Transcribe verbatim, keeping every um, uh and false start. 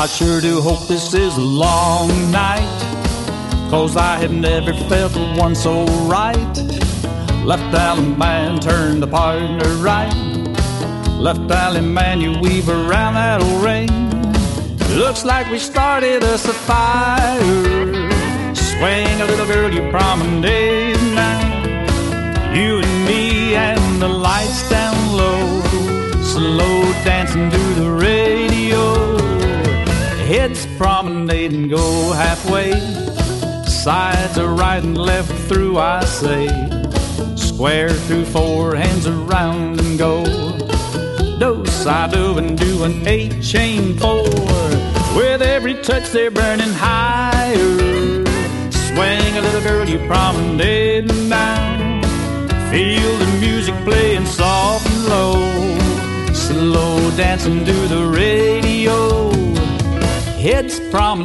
I sure do hope this is a long night, 'cause I have never felt one so right. Left alley man, turn the partner right. Left alley man, you weave around that old ring. Looks like we started us a fire. Swing a little girl, you promenade now. You and me and the lights down low, slow dancing to the radio. Heads promenade and go halfway. Sides are right and left through, I say. Square through four, hands around and go. Do-si-do and do an eight chain four. With every touch they're burning higher. Swing a little girl, you promenade now. Feel the music playing soft and low. Slow dancing to the radio. Heads promenade.